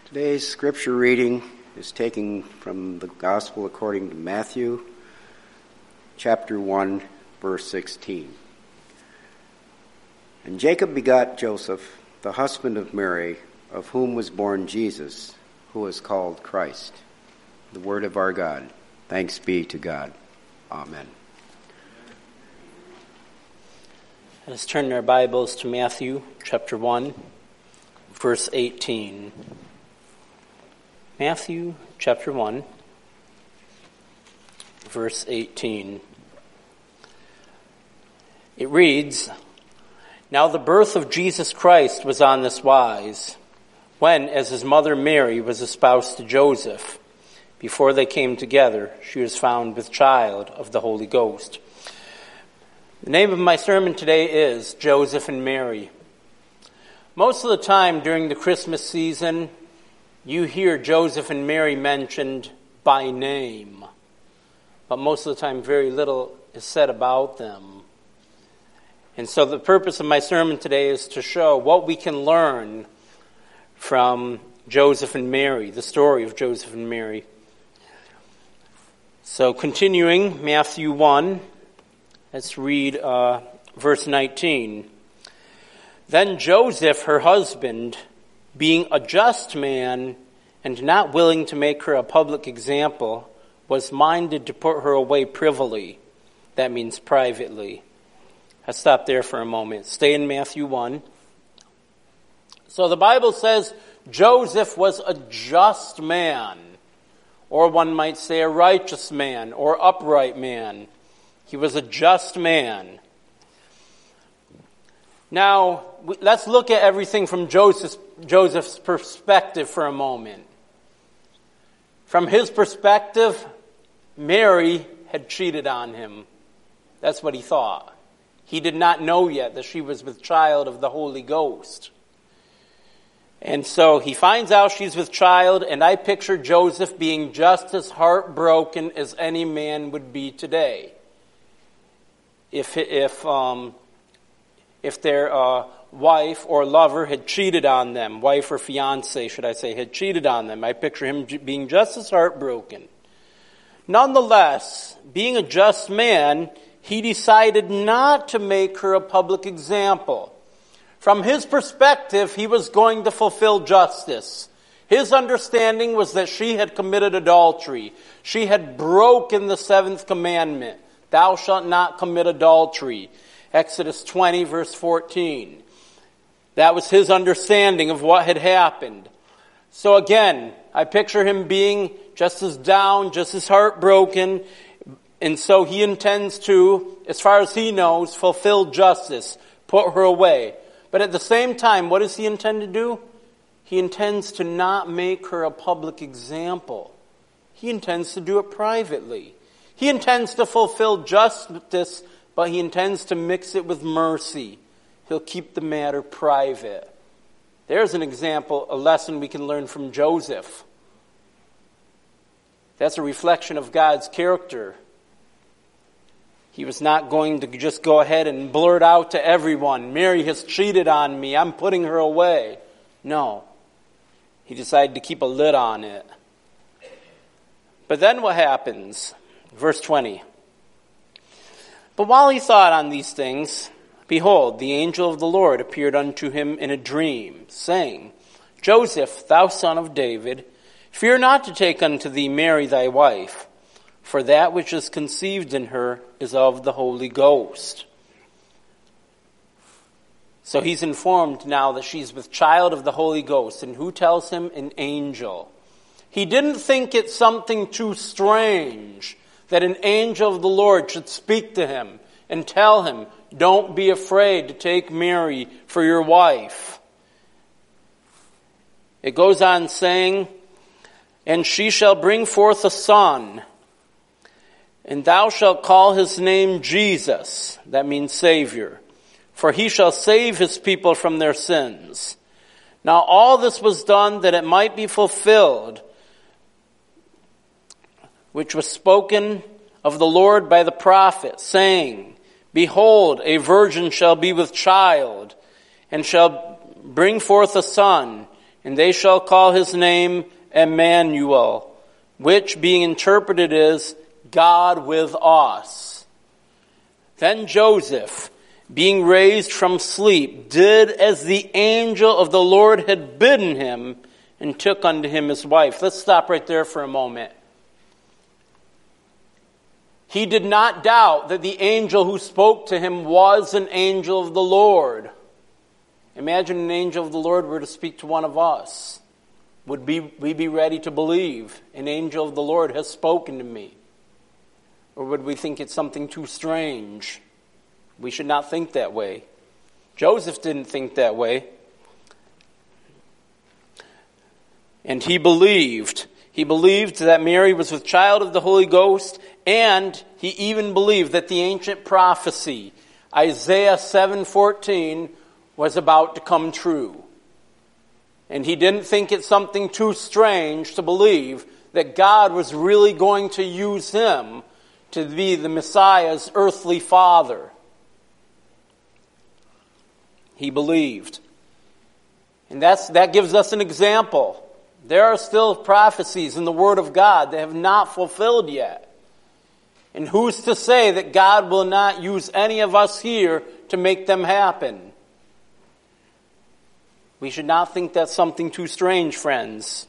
Today's scripture reading is taken from the Gospel according to Matthew, chapter 1, verse 16. And Jacob begot Joseph, the husband of Mary, of whom was born Jesus, who is called Christ. The word of our God. Thanks be to God. Amen. Let's turn our Bibles to Matthew, chapter 1, verse 18. Matthew chapter 1, verse 18. It reads, "Now the birth of Jesus Christ was on this wise, when, as his mother Mary was espoused to Joseph, before they came together, she was found with child of the Holy Ghost." The name of my sermon today is Joseph and Mary. Most of the time during the Christmas season, you hear Joseph and Mary mentioned by name, but most of the time very little is said about them. And so the purpose of my sermon today is to show what we can learn from Joseph and Mary, the story of Joseph and Mary. So continuing Matthew 1, let's read verse 19. "Then Joseph, her husband, being a just man and not willing to make her a public example, was minded to put her away privily." That means privately. I'll stop there for a moment. Stay in Matthew 1. So the Bible says Joseph was a just man, or one might say a righteous man or upright man. He was a just man. Now, let's look at everything from Joseph's perspective for a moment. From his perspective, Mary had cheated on him. That's what he thought. He did not know yet that she was with child of the Holy Ghost. And so he finds out she's with child, and I picture Joseph being just as heartbroken as any man would be today. If their wife or lover had cheated on them, wife or fiance, should I say, had cheated on them, I picture him being just as heartbroken. Nonetheless, being a just man, he decided not to make her a public example. From his perspective, he was going to fulfill justice. His understanding was that she had committed adultery. She had broken the seventh commandment. Thou shalt not commit adultery. Exodus 20, verse 14. That was his understanding of what had happened. So again, I picture him being just as down, just as heartbroken, and so he intends to, as far as he knows, fulfill justice, put her away. But at the same time, what does he intend to do? He intends to not make her a public example. He intends to do it privately. He intends to fulfill justice, but he intends to mix it with mercy. He'll keep the matter private. There's an example, a lesson we can learn from Joseph. That's a reflection of God's character. He was not going to just go ahead and blurt out to everyone, "Mary has cheated on me, I'm putting her away." No. He decided to keep a lid on it. But then what happens? Verse 20. "But while he thought on these things, behold, the angel of the Lord appeared unto him in a dream, saying, Joseph, thou son of David, fear not to take unto thee Mary thy wife, for that which is conceived in her is of the Holy Ghost." So he's informed now that she's with child of the Holy Ghost. And who tells him? An angel. He didn't think it something too strange that an angel of the Lord should speak to him and tell him, "Don't be afraid to take Mary for your wife." It goes on saying, "And she shall bring forth a son, and thou shalt call his name Jesus." That means Savior. "For he shall save his people from their sins." Now all this was done that it might be fulfilled, which was spoken of the Lord by the prophet, saying, Behold, a virgin shall be with child, and shall bring forth a son, and they shall call his name Emmanuel, which being interpreted is God with us. Then Joseph, being raised from sleep, did as the angel of the Lord had bidden him, and took unto him his wife. Let's stop right there for a moment. He did not doubt that the angel who spoke to him was an angel of the Lord. Imagine an angel of the Lord were to speak to one of us. Would we be ready to believe an angel of the Lord has spoken to me? Or would we think it's something too strange? We should not think that way. Joseph didn't think that way. And he believed. He believed that Mary was with child of the Holy Ghost, and he even believed that the ancient prophecy, Isaiah 7:14, was about to come true. And he didn't think it something too strange to believe that God was really going to use him to be the Messiah's earthly father. He believed. And that gives us an example. There are still prophecies in the Word of God that have not fulfilled yet. And who's to say that God will not use any of us here to make them happen? We should not think that's something too strange, friends.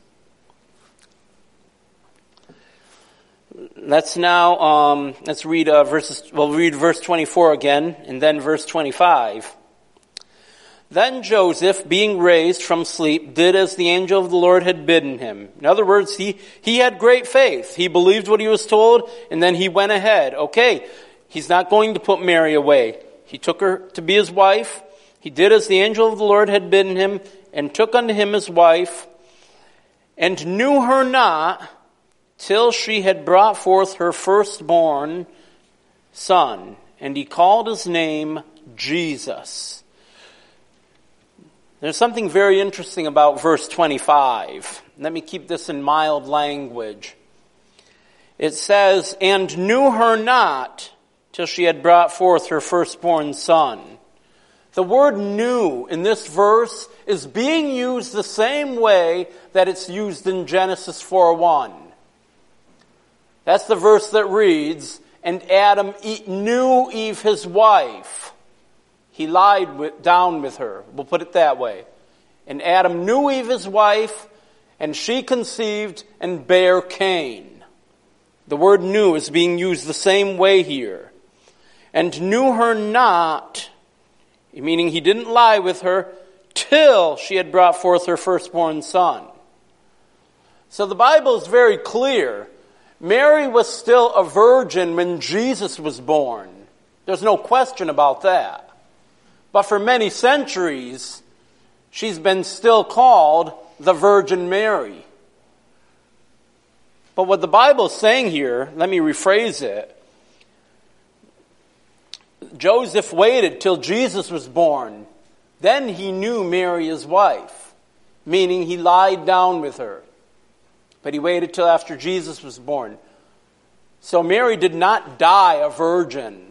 Let's now, read we'll read verse 24 again, and then verse 25. Then Joseph, being raised from sleep, did as the angel of the Lord had bidden him. In other words, he had great faith. He believed what he was told, and then he went ahead. Okay, he's not going to put Mary away. He took her to be his wife. He did as the angel of the Lord had bidden him, and took unto him his wife, and knew her not till she had brought forth her firstborn son. And he called his name Jesus. There's something very interesting about verse 25. Let me keep this in mild language. It says, and knew her not till she had brought forth her firstborn son. The word knew in this verse is being used the same way that it's used in Genesis 4:1. That's the verse that reads, and Adam knew Eve his wife. He lied down with her. We'll put it that way. And Adam knew Eve his wife, and she conceived and bare Cain. The word knew is being used the same way here. And knew her not, meaning he didn't lie with her, till she had brought forth her firstborn son. So the Bible is very clear. Mary was still a virgin when Jesus was born. There's no question about that. But for many centuries, she's been still called the Virgin Mary. But what the Bible is saying here, let me rephrase it. Joseph waited till Jesus was born. Then he knew Mary his wife, meaning he lied down with her. But he waited till after Jesus was born. So Mary did not die a virgin.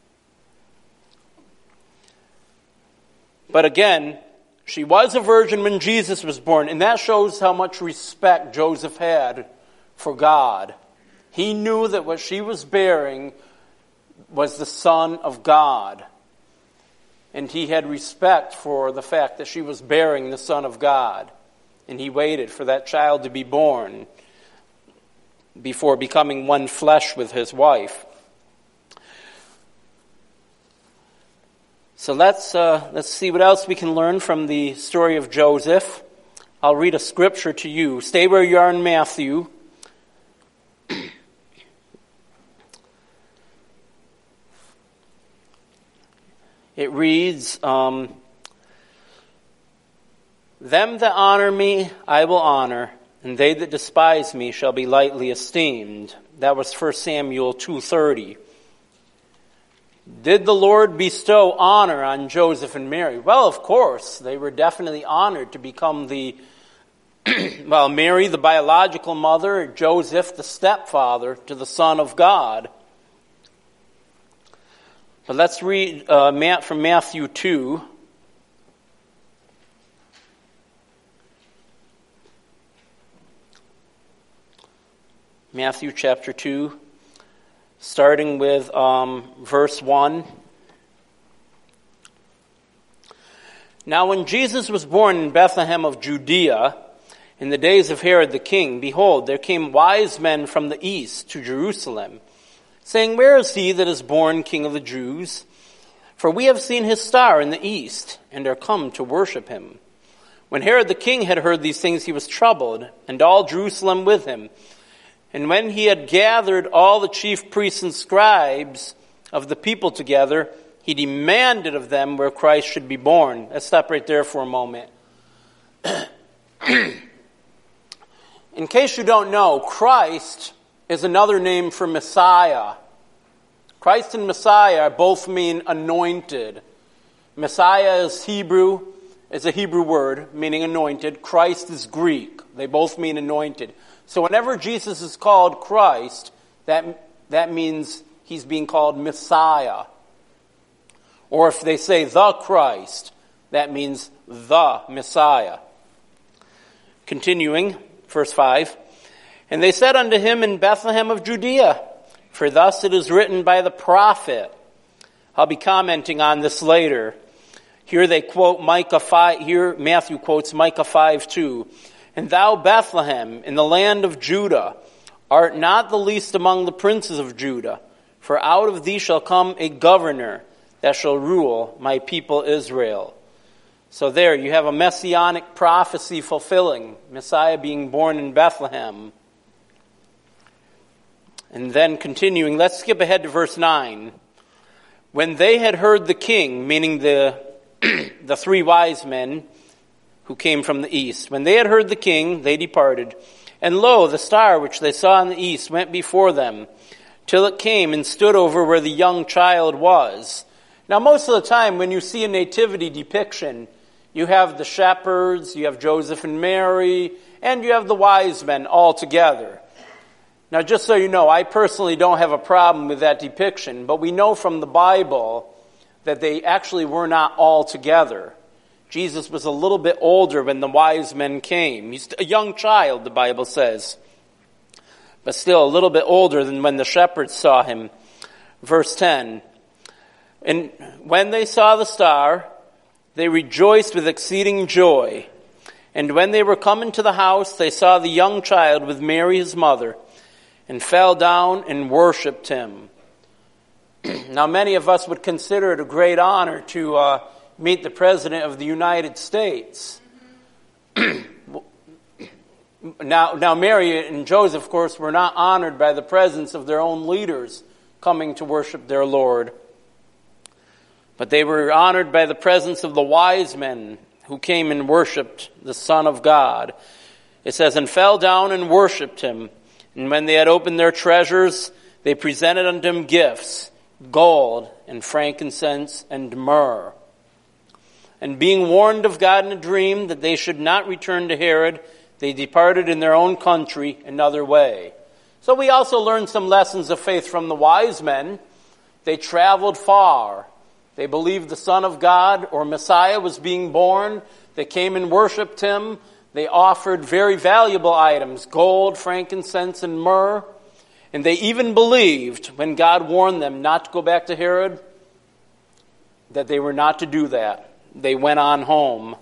But again, she was a virgin when Jesus was born, and that shows how much respect Joseph had for God. He knew that what she was bearing was the Son of God. And he had respect for the fact that she was bearing the Son of God. And he waited for that child to be born before becoming one flesh with his wife. So let's see what else we can learn from the story of Joseph. I'll read a scripture to you. Stay where you are in Matthew. It reads, them that honor me I will honor, and they that despise me shall be lightly esteemed. That was 1 Samuel 2:30. Did the Lord bestow honor on Joseph and Mary? Well, of course. They were definitely honored to become Mary, the biological mother, Joseph, the stepfather to the Son of God. But let's read from Matthew 2. Matthew chapter 2, starting with verse 1. Now when Jesus was born in Bethlehem of Judea, in the days of Herod the king, behold, there came wise men from the east to Jerusalem, saying, Where is he that is born King of the Jews? For we have seen his star in the east, and are come to worship him. When Herod the king had heard these things, he was troubled, and all Jerusalem with him. And when he had gathered all the chief priests and scribes of the people together, he demanded of them where Christ should be born. Let's stop right there for a moment. In case you don't know, Christ is another name for Messiah. Christ and Messiah both mean anointed. Messiah is Hebrew, is a Hebrew word meaning anointed. Christ is Greek. They both mean anointed. So whenever Jesus is called Christ, that means he's being called Messiah. Or if they say the Christ, that means the Messiah. Continuing, verse 5. And they said unto him in Bethlehem of Judea, for thus it is written by the prophet. I'll be commenting on this later. Here they quote Micah 5, here Matthew quotes Micah 5:2. And thou, Bethlehem, in the land of Judah, art not the least among the princes of Judah, for out of thee shall come a governor that shall rule my people Israel. So there you have a messianic prophecy fulfilling, Messiah being born in Bethlehem. And then continuing, let's skip ahead to verse 9. When they had heard the king, meaning the three wise men who came from the east, when they had heard the king, they departed. And lo, the star which they saw in the east went before them, till it came and stood over where the young child was. Now most of the time when you see a nativity depiction, you have the shepherds, you have Joseph and Mary, and you have the wise men all together. Now just so you know, I personally don't have a problem with that depiction, but we know from the Bible that they actually were not all together. Jesus was a little bit older when the wise men came. He's a young child, the Bible says, but still a little bit older than when the shepherds saw him. Verse 10, and when they saw the star, they rejoiced with exceeding joy. And when they were come into the house, they saw the young child with Mary his mother, and fell down and worshipped him. Now many of us would consider it a great honor to meet the President of the United States. Now Mary and Joseph, of course, were not honored by the presence of their own leaders coming to worship their Lord. But they were honored by the presence of the wise men who came and worshipped the Son of God. It says, and fell down and worshipped him. And when they had opened their treasures, they presented unto him gifts, gold and frankincense and myrrh. And being warned of God in a dream that they should not return to Herod, they departed in their own country another way. So we also learned some lessons of faith from the wise men. They traveled far. They believed the Son of God or Messiah was being born. They came and worshipped him. They offered very valuable items, gold, frankincense, and myrrh. And they even believed, when God warned them not to go back to Herod, that they were not to do that. They went on home.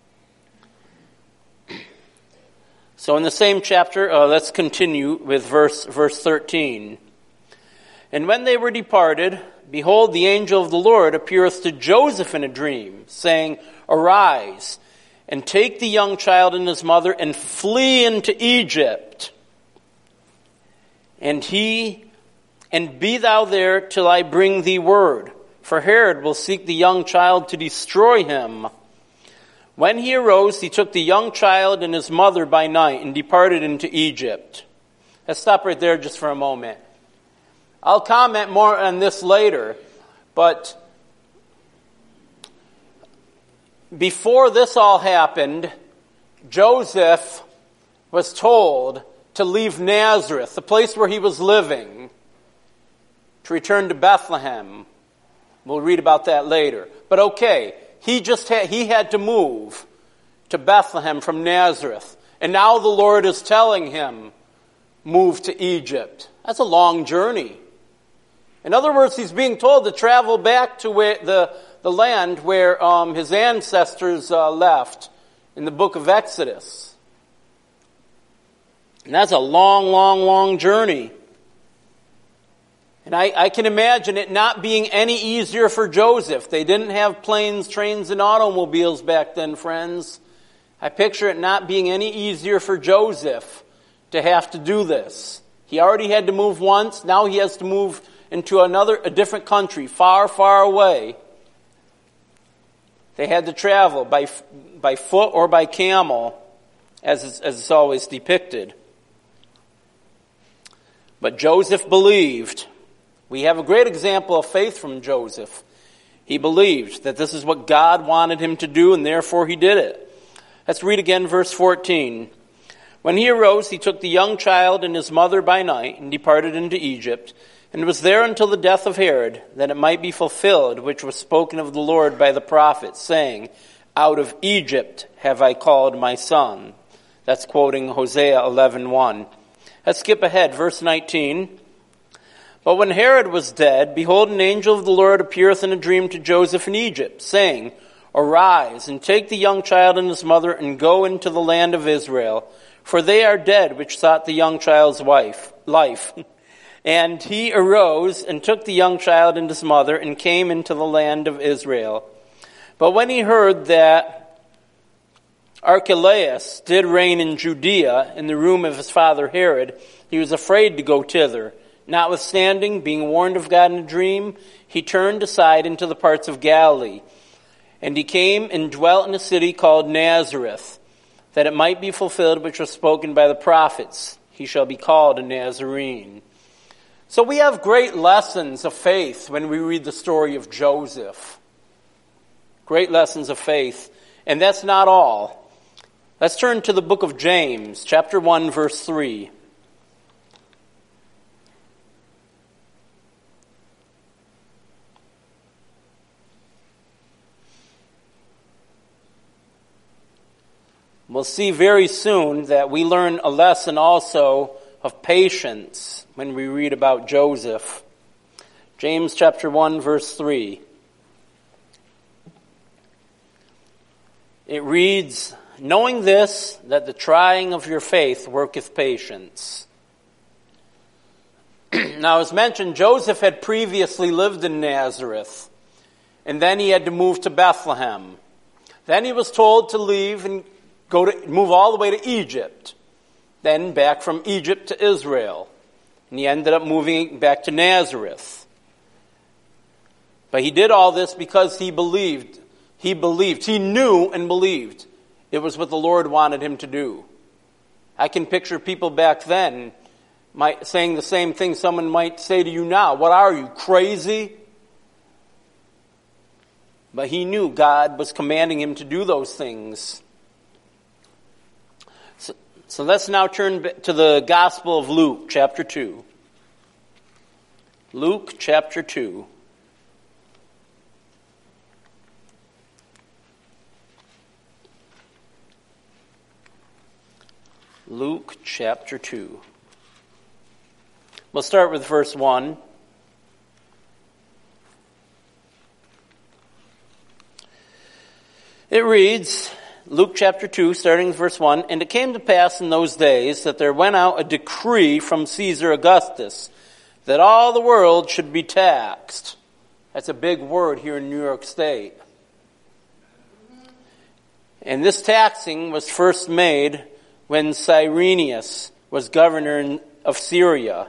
So in the same chapter, let's continue with verse 13. And when they were departed, behold, the angel of the Lord appeareth to Joseph in a dream, saying, Arise, and take the young child and his mother, and flee into Egypt. And be thou there till I bring thee word. For Herod will seek the young child to destroy him. When he arose, he took the young child and his mother by night, and departed into Egypt. Let's stop right there just for a moment. I'll comment more on this later, but before this all happened, Joseph was told to leave Nazareth, the place where he was living, to return to Bethlehem. We'll read about that later. But okay, he had to move to Bethlehem from Nazareth. And now the Lord is telling him, move to Egypt. That's a long journey. In other words, he's being told to travel back to where the land where his ancestors left in the book of Exodus. And that's a long, long, long journey. And I can imagine it not being any easier for Joseph. They didn't have planes, trains, and automobiles back then, friends. I picture it not being any easier for Joseph to have to do this. He already had to move once. Now he has to move into a different country, far, far away. They had to travel by foot or by camel, as it's always depicted. But Joseph believed. We have a great example of faith from Joseph. He believed that this is what God wanted him to do, and therefore he did it. Let's read again verse 14. When he arose, he took the young child and his mother by night and departed into Egypt, and was there until the death of Herod, that it might be fulfilled which was spoken of the Lord by the prophet, saying, Out of Egypt have I called my son. That's quoting Hosea 11:1. Let's skip ahead, verse 19. But when Herod was dead, behold, an angel of the Lord appeareth in a dream to Joseph in Egypt, saying, Arise, and take the young child and his mother, and go into the land of Israel, for they are dead which sought the young child's life. And he arose and took the young child and his mother and came into the land of Israel. But when he heard that Archelaus did reign in Judea in the room of his father Herod, he was afraid to go thither. Notwithstanding, being warned of God in a dream, he turned aside into the parts of Galilee. And he came and dwelt in a city called Nazareth, that it might be fulfilled which was spoken by the prophets. He shall be called a Nazarene. So we have great lessons of faith when we read the story of Joseph. Great lessons of faith. And that's not all. Let's turn to the book of James, chapter 1, verse 3. We'll see very soon that we learn a lesson also of patience when we read about Joseph. James chapter 1, verse 3. It reads, Knowing this, that the trying of your faith worketh patience. Now, as mentioned, Joseph had previously lived in Nazareth, and then he had to move to Bethlehem. Then he was told to leave and move all the way to Egypt, then back from Egypt to Israel. And he ended up moving back to Nazareth. But he did all this because he believed. He knew and believed it was what the Lord wanted him to do. I can picture people back then saying the same thing someone might say to you now. What are you, crazy? But he knew God was commanding him to do those things. So let's now turn to the Gospel of Luke, chapter 2. Luke, chapter 2. Luke, chapter 2. We'll start with verse 1. It reads, Luke chapter 2, starting with verse 1, And it came to pass in those days that there went out a decree from Caesar Augustus that all the world should be taxed. That's a big word here in New York State. And this taxing was first made when Cyrenius was governor of Syria.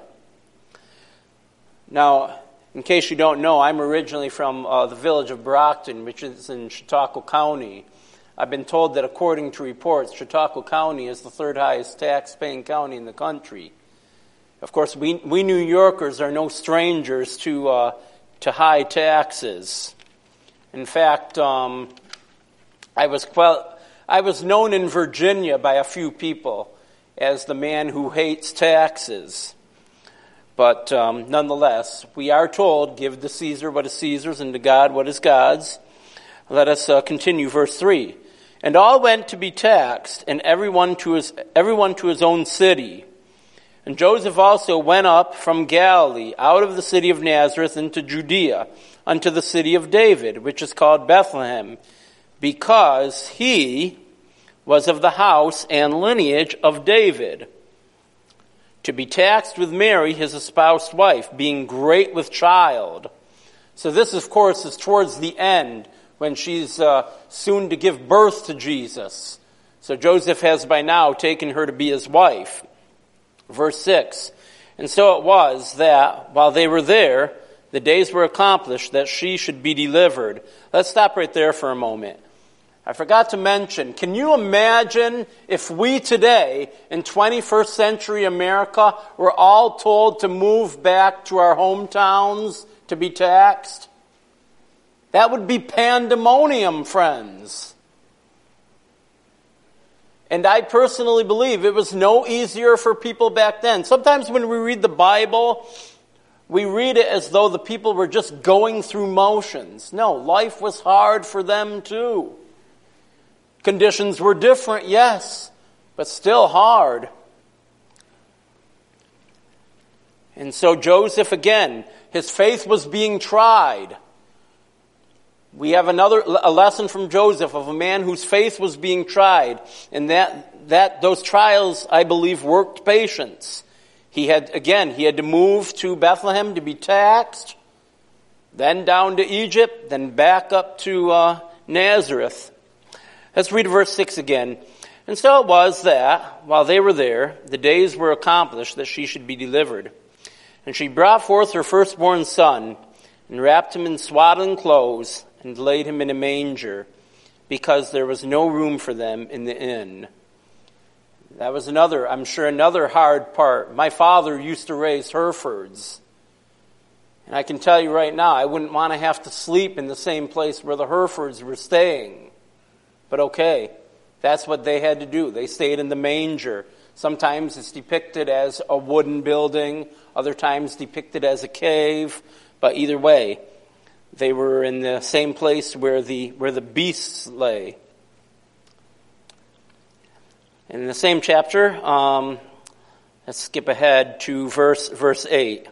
Now, in case you don't know, I'm originally from the village of Brockton, which is in Chautauqua County. I've been told that according to reports, Chautauqua County is the third highest tax-paying county in the country. Of course, we New Yorkers are no strangers to high taxes. In fact, I was known in Virginia by a few people as the man who hates taxes. But nonetheless, we are told, give to Caesar what is Caesar's and to God what is God's. Let us continue, verse 3. And all went to be taxed, and everyone to his own city. And Joseph also went up from Galilee, out of the city of Nazareth into Judea, unto the city of David, which is called Bethlehem, because he was of the house and lineage of David, to be taxed with Mary, his espoused wife, being great with child. So this, of course, is towards the end, when she's soon to give birth to Jesus. So Joseph has by now taken her to be his wife. Verse 6, and so it was that while they were there, the days were accomplished that she should be delivered. Let's stop right there for a moment. I forgot to mention, can you imagine if we today, in 21st century America, were all told to move back to our hometowns to be taxed? That would be pandemonium, friends. And I personally believe it was no easier for people back then. Sometimes when we read the Bible, we read it as though the people were just going through motions. No, life was hard for them too. Conditions were different, yes, but still hard. And so Joseph, again, his faith was being tried. We have a lesson from Joseph of a man whose faith was being tried, and that those trials, I believe, worked patience. He had to move to Bethlehem to be taxed, then down to Egypt, then back up to Nazareth. Let's read verse 6 again. And so it was that, while they were there, the days were accomplished that she should be delivered. And she brought forth her firstborn son, and wrapped him in swaddling clothes, and laid him in a manger, because there was no room for them in the inn. That was another hard part. My father used to raise Herefords. And I can tell you right now, I wouldn't want to have to sleep in the same place where the Herefords were staying. But okay, that's what they had to do. They stayed in the manger. Sometimes it's depicted as a wooden building, other times depicted as a cave, but either way, they were in the same place where the beasts lay. In the same chapter, let's skip ahead to verse 8.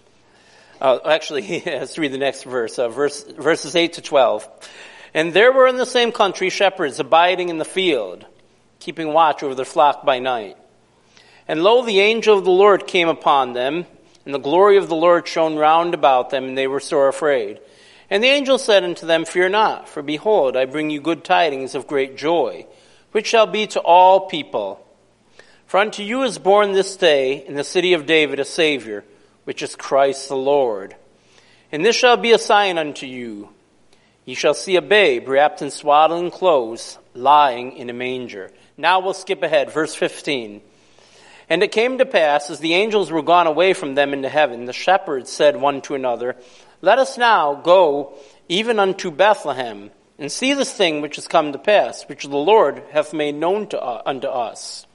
Let's read the next verse, verses 8 to 12. And there were in the same country shepherds abiding in the field, keeping watch over their flock by night. And lo, the angel of the Lord came upon them, and the glory of the Lord shone round about them, and they were sore afraid. And the angel said unto them, Fear not, for behold, I bring you good tidings of great joy, which shall be to all people. For unto you is born this day in the city of David a Savior, which is Christ the Lord. And this shall be a sign unto you. Ye shall see a babe wrapped in swaddling clothes, lying in a manger. Now we'll skip ahead, verse 15. And it came to pass, as the angels were gone away from them into heaven, the shepherds said one to another, Let us now go even unto Bethlehem, and see this thing which is come to pass, which the Lord hath made known unto us.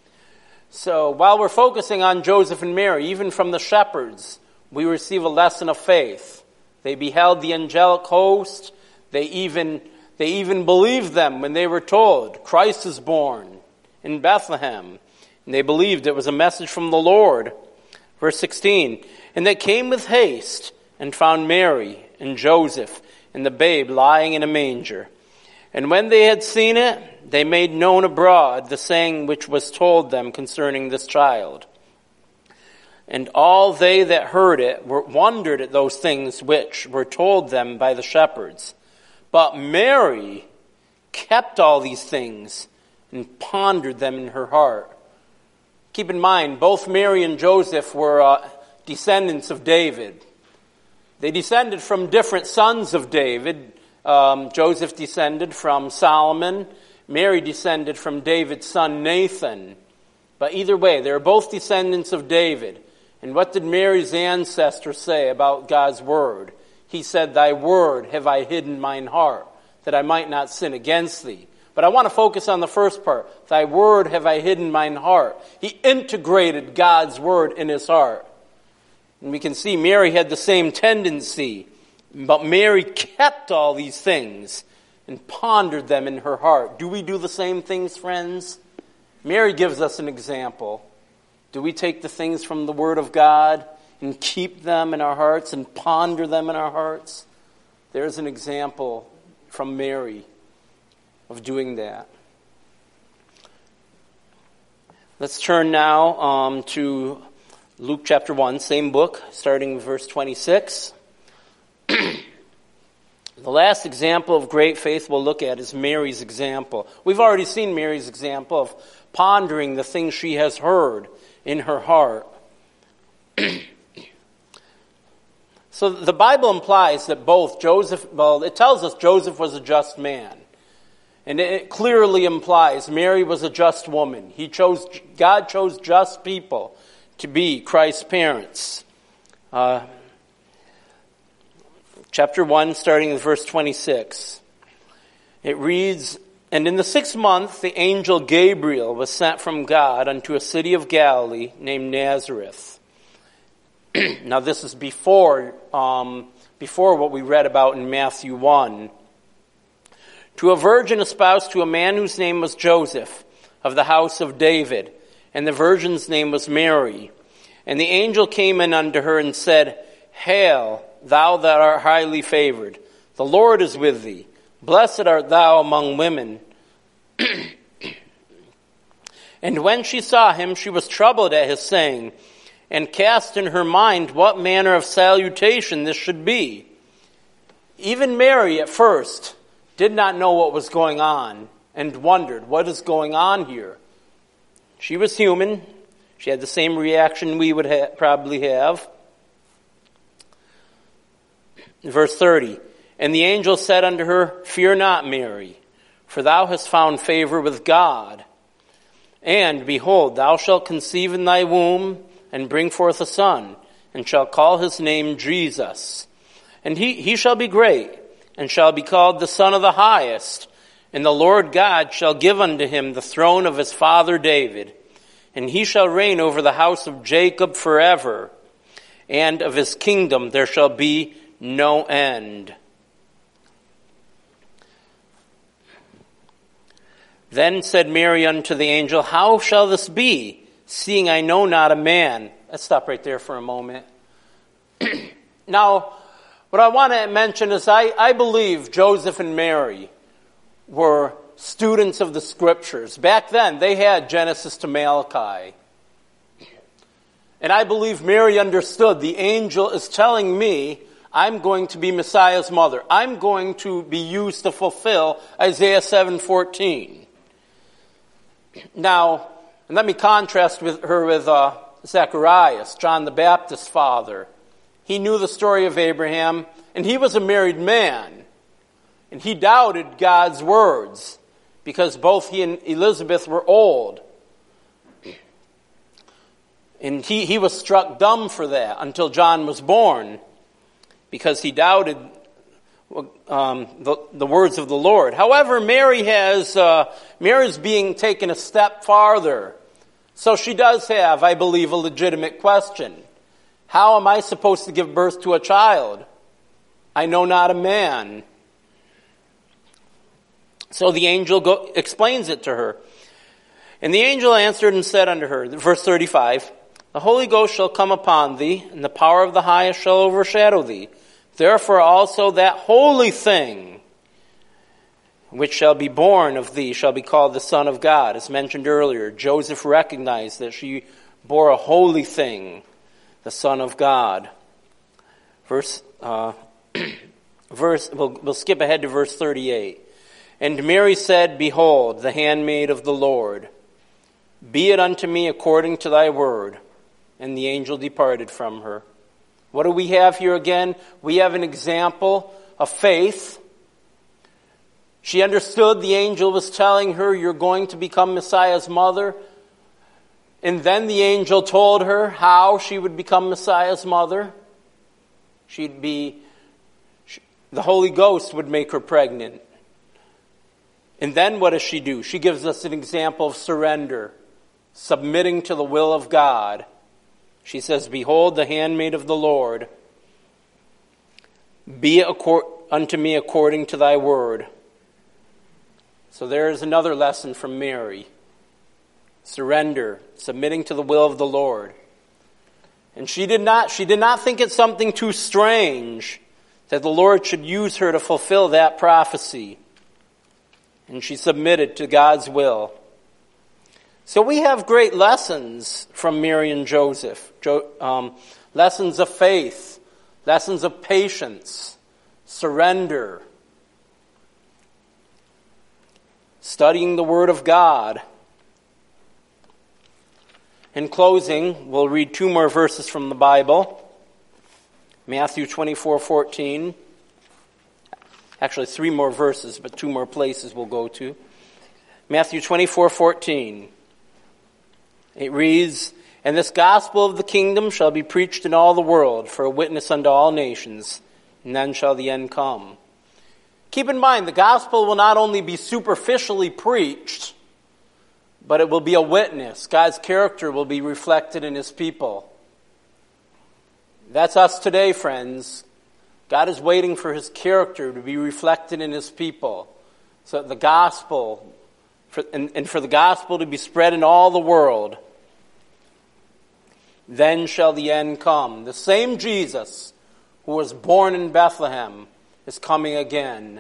So while we're focusing on Joseph and Mary, even from the shepherds, we receive a lesson of faith. They beheld the angelic host. They even believed them when they were told, Christ is born in Bethlehem. And they believed it was a message from the Lord. Verse 16, And they came with haste, and found Mary and Joseph and the babe lying in a manger. And when they had seen it, they made known abroad the saying which was told them concerning this child. And all they that heard it wondered at those things which were told them by the shepherds. But Mary kept all these things and pondered them in her heart. Keep in mind, both Mary and Joseph were descendants of David. They descended from different sons of David. Joseph descended from Solomon. Mary descended from David's son Nathan. But either way, they were both descendants of David. And what did Mary's ancestor say about God's word? He said, Thy word have I hid in mine heart, that I might not sin against thee. But I want to focus on the first part. Thy word have I hid in mine heart. He integrated God's word in his heart. And we can see Mary had the same tendency. But Mary kept all these things and pondered them in her heart. Do we do the same things, friends? Mary gives us an example. Do we take the things from the Word of God and keep them in our hearts and ponder them in our hearts? There's an example from Mary of doing that. Let's turn now to Luke chapter 1, same book, starting with verse 26. The last example of great faith we'll look at is Mary's example. We've already seen Mary's example of pondering the things she has heard in her heart. So the Bible implies that both it tells us Joseph was a just man. And it clearly implies Mary was a just woman. God chose just people to be Christ's parents. Chapter 1, starting with verse 26. It reads, "And in the 6th month the angel Gabriel was sent from God unto a city of Galilee named Nazareth." Now this is before what we read about in Matthew 1. "To a virgin espoused to a man whose name was Joseph, of the house of David, and the virgin's name was Mary. And the angel came in unto her and said, Hail, thou that art highly favored, the Lord is with thee. Blessed art thou among women. And when she saw him, she was troubled at his saying, and cast in her mind what manner of salutation this should be. Even Mary at first did not know what was going on and wondered, what is going on here? She was human. She had the same reaction we would probably have. Verse 30, "And the angel said unto her, Fear not, Mary, for thou hast found favor with God. And, behold, thou shalt conceive in thy womb, and bring forth a son, and shall call his name Jesus. And he shall be great, and shall be called the Son of the Highest. And the Lord God shall give unto him the throne of his father David. And he shall reign over the house of Jacob forever. And of his kingdom there shall be no end." Then said Mary unto the angel, How shall this be, seeing I know not a man? Let's stop right there for a moment. Now, what I want to mention is I believe Joseph and Mary were students of the Scriptures. Back then, they had Genesis to Malachi. And I believe Mary understood the angel is telling me I'm going to be Messiah's mother. I'm going to be used to fulfill Isaiah 7:14. Now, and let me contrast her with Zacharias, John the Baptist's father. He knew the story of Abraham, and he was a married man. And he doubted God's words because both he and Elizabeth were old. And he was struck dumb for that until John was born because he doubted the words of the Lord. However, Mary's being taken a step farther. So she does have, I believe, a legitimate question. How am I supposed to give birth to a child? I know not a man. So the angel explains it to her. And the angel answered and said unto her, verse 35, The Holy Ghost shall come upon thee, and the power of the highest shall overshadow thee. Therefore also that holy thing which shall be born of thee shall be called the Son of God. As mentioned earlier, Joseph recognized that she bore a holy thing, the Son of God. We'll skip ahead to verse 38. And Mary said, Behold, the handmaid of the Lord, be it unto me according to thy word. And the angel departed from her. What do we have here again? We have an example of faith. She understood the angel was telling her, you're going to become Messiah's mother. And then the angel told her how she would become Messiah's mother. The Holy Ghost would make her pregnant. And then what does she do? She gives us an example of surrender, submitting to the will of God. She says, Behold, the handmaid of the Lord, be it unto me according to thy word. So there is another lesson from Mary. surrender, submitting to the will of the Lord. And she did not think it something too strange that the Lord should use her to fulfill that prophecy. And she submitted to God's will. So we have great lessons from Mary and Joseph. Lessons of faith, lessons of patience, surrender, studying the Word of God. In closing, we'll read 2 more verses from the Bible. Matthew 24:14. Actually, 3 more verses, but 2 more places we'll go to. Matthew 24:14. It reads, "And this gospel of the kingdom shall be preached in all the world for a witness unto all nations, and then shall the end come." Keep in mind, the gospel will not only be superficially preached, but it will be a witness. God's character will be reflected in His people. That's us today, friends. God is waiting for His character to be reflected in His people, so that the gospel, and for the gospel to be spread in all the world. Then shall the end come. The same Jesus who was born in Bethlehem is coming again.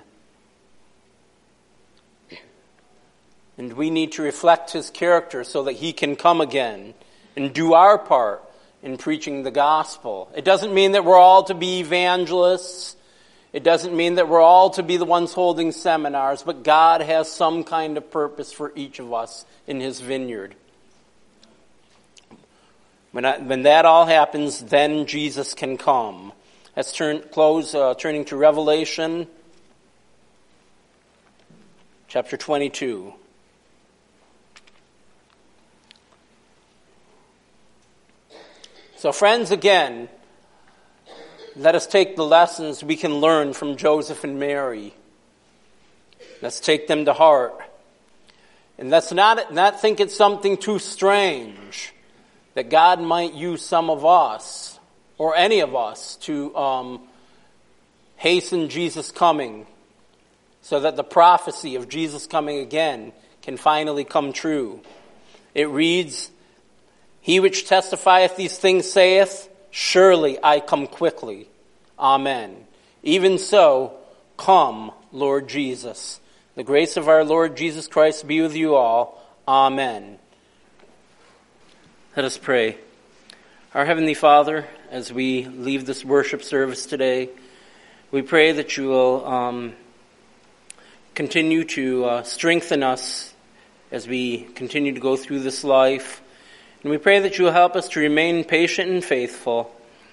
And we need to reflect His character so that He can come again and do our part in preaching the gospel. It doesn't mean that we're all to be evangelists. It doesn't mean that we're all to be the ones holding seminars, but God has some kind of purpose for each of us in His vineyard. When that all happens, then Jesus can come. Let's turning to Revelation chapter 22. So friends, again, let us take the lessons we can learn from Joseph and Mary. Let's take them to heart. And let's not think it's something too strange that God might use some of us, or any of us, to hasten Jesus' coming, so that the prophecy of Jesus coming again can finally come true. It reads, "He which testifieth these things saith, Surely I come quickly. Amen. Even so, come, Lord Jesus. The grace of our Lord Jesus Christ be with you all. Amen." Let us pray. Our Heavenly Father, as we leave this worship service today, we pray that you will continue to strengthen us as we continue to go through this life. And we pray that you will help us to remain patient and faithful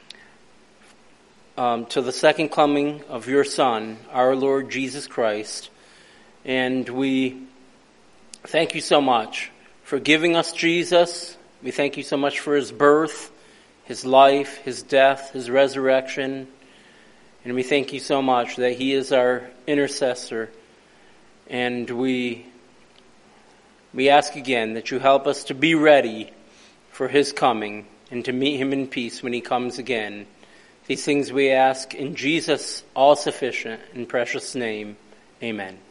to the second coming of your Son, our Lord Jesus Christ. And we thank you so much for giving us Jesus. We thank you so much for His birth, His life, His death, His resurrection. And we thank you so much that He is our intercessor. And we ask again that you help us to be ready for His coming and to meet Him in peace when He comes again. These things we ask in Jesus' all-sufficient and precious name. Amen.